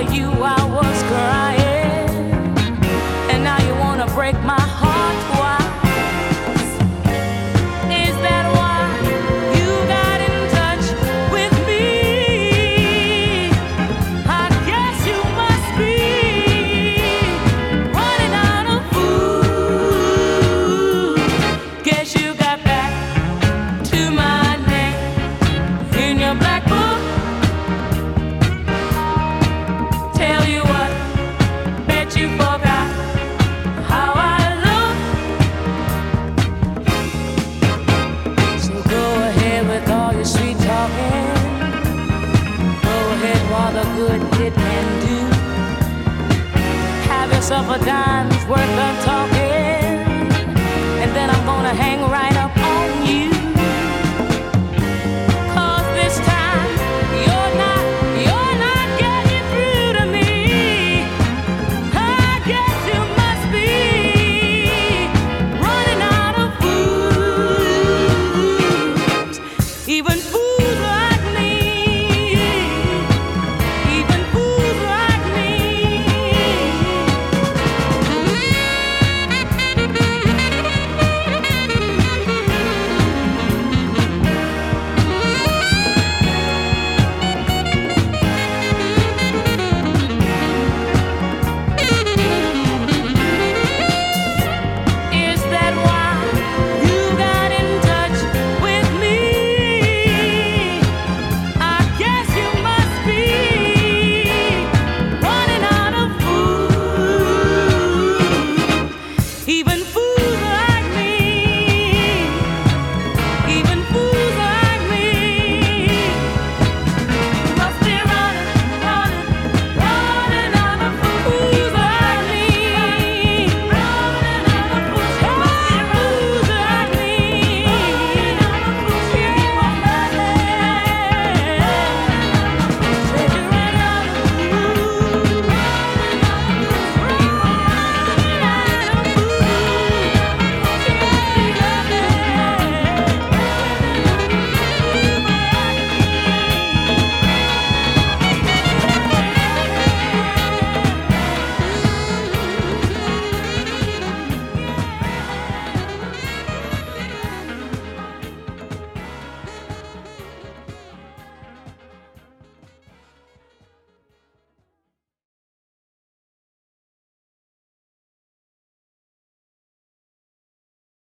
of you I was crying, and now you wanna break my heart twice. Is that why you got in touch with me? I guess you must be running out of food. Guess you got back to my name in your black book. Tell you what, bet you forgot how I look. So go ahead with all your sweet talking. Go ahead while the good it can do. Have yourself a dime's worth of talking, and then I'm gonna hang right